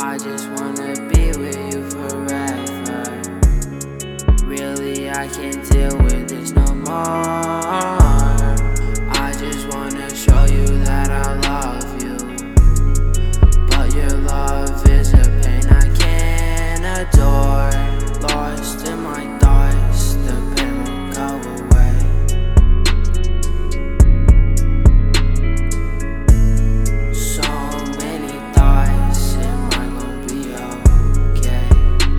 I just wanna be with you forever. Really, I can't deal with this no more. I just wanna show you that I love you, but your love is a pain I can't adore. Lost in my thoughts, the pain won't go away. So many thoughts, am I gonna be okay?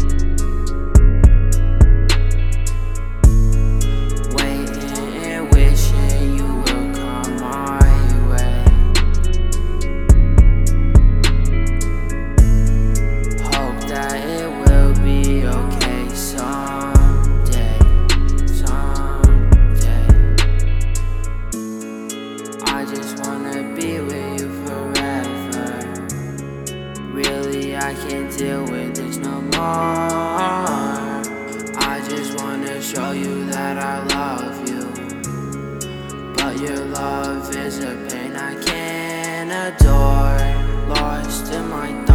Waiting and wishing you will come my way. Hope that it will be okay someday, someday. I just wanna be with you forever. Really, I can't deal with this no more. I just wanna show you that I love you, but your love is a pain I can't adore. Lost in my